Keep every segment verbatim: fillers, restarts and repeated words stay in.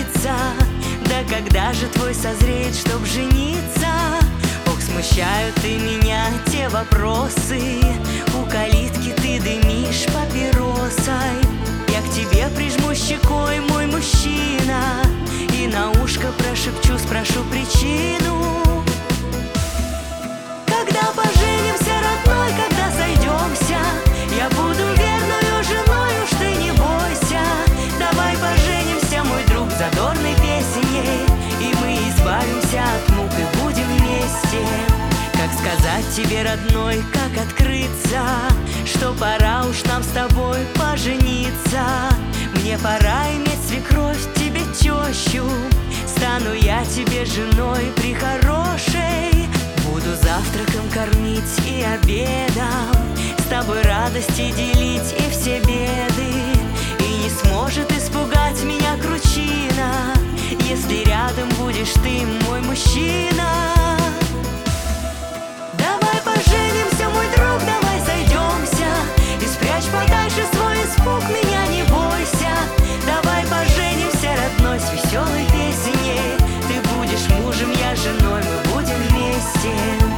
открыться? Да когда же твой созреет, чтоб жениться? Ох, смущают и меня те вопросы. У калитки ты дымишь папиросой. Я к тебе прижму щекой, мой мужчина, и на ушко прошепчу, спрошу причину. Когда поженимся, родной, когда сойдемся, я буду верную женой, уж ты не бойся. Давай поженимся, мой друг, задорной песеней, и мы избавимся от мук и будем вместе. Как сказать тебе, родной, как открыться, что пора уж нам с тобой пожениться. Мне пора иметь свекровь, тебе тещу, стану я тебе женой прихорошей. Буду завтраком кормить и обедом, с тобой радости делить и все беды. И не сможет испугать меня кручина, если рядом будешь ты, мой мужчина. Давай поженимся, мой друг, давай сойдемся, и спрячь подальше свой испуг, меня не бойся. Давай поженимся, родной, с веселой песней. Ты будешь мужем, я женой, мы будем вместе.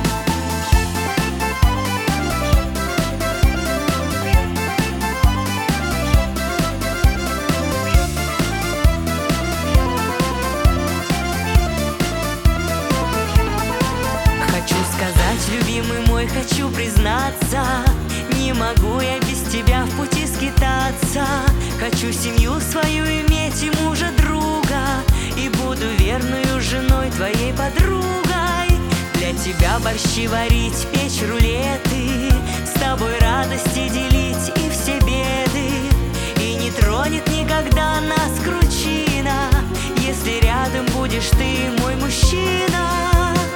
Хочу сказать, любимый мой, хочу признаться, не могу я без тебя в пути скитаться. Хочу семью свою иметь и мужа друга, и буду верную женой, твоей подругой. Для тебя борщи варить, печь рулеты, с тобой радости делить и все беды. И не тронет никогда нас кручина, если рядом будешь ты, мой мужчина.